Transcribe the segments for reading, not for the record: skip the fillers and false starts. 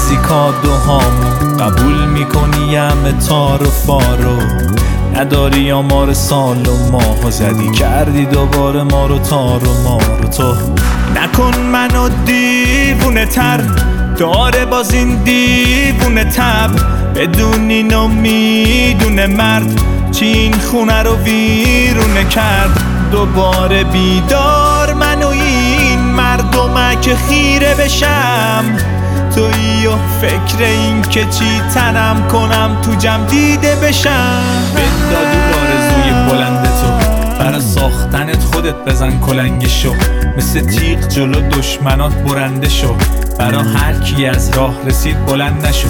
میریزی کادوهامو، قبول میکنی همه تار و فارو، نداری آمار سال و ماهو، زدی کردی دوباره ما رو تار و مارو. تو نکن منو دیوونه تر، داره باز این دیوونه تب، بدون اینو میدونه مرد چی این خونه رو ویرونه کرد. دوباره بیدار منو این مردمه که خیره بشم، تویی و فکر این که چی تنم کنم تو جمع دیده بشم. بندادو آرزوی بلند تو، برا ساختنت خودت بزن کلنگشو، مثل تیغ جلو دشمنات برنده شو، برا هر کی از راه رسید بلند نشو.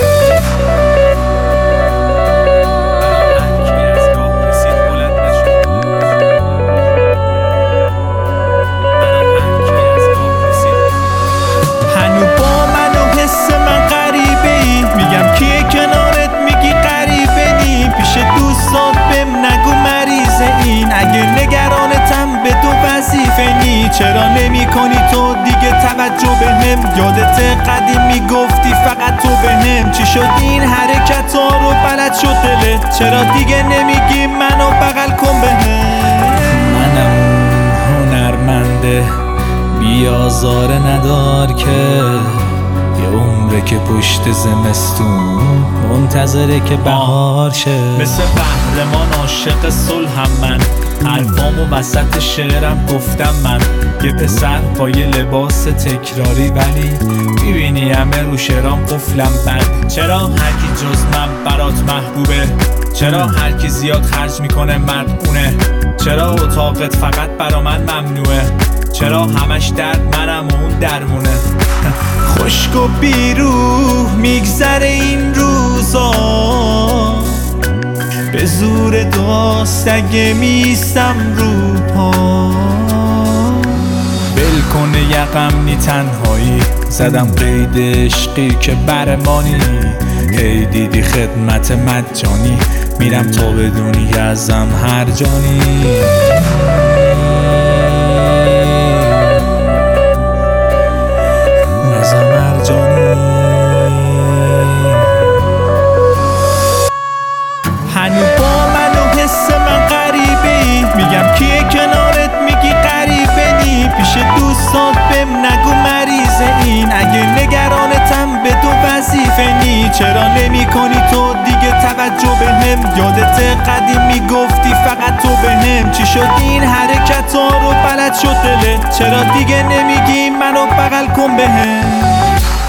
اگه نگرانتم به تو وظیفه نی، چرا نمی کنی تو دیگه توجه به هم؟ یادت قدیم میگفتی فقط تو به هم، چی شد این حرکت ها رو بلد شد دلت؟ چرا دیگه نمیگی منو بغل کن به هم؟ منم هنرمنده بیازاره ندار که یه عمره که پشت زمستون منتظره که بهار شه. مثل قهرمان عاشق صلحم من، حرفامو وسط شعرم گفتم من، یه پسر با یه لباس تکراری ولی میبینی همه رو شعرام قفلم بند. چرا هرکی جز من برات محبوبه؟ چرا هرکی زیاد خرج میکنه مردونه؟ چرا اتاقت فقط برا من ممنوعه؟ چرا همش درد منم و اون درمونه؟ خشک و بیروح میگذره این روزا، به زور دعاست اگه میستم رو پا. بل کنه یقم نی تنهایی، زدم قید عشقی که برمانی، هی دیدی خدمت مجانی، میرم تا بدونی ازم هر جانی. هنو با من و حس من غریبه ای، میگم کیه کنارت میگی غریبه نی، پیش دوستات بهم نگو مریضه این، اگه نگرانتم به تو وظیفه نی، چرا نمی کنی تو دیگه توجه به هم؟ یادت قدیم میگفتی فقط تو به هم، چی شد این حرکت ها رو بلد شد دلت؟ چرا دیگه نمیگی منو بغل کن به هم؟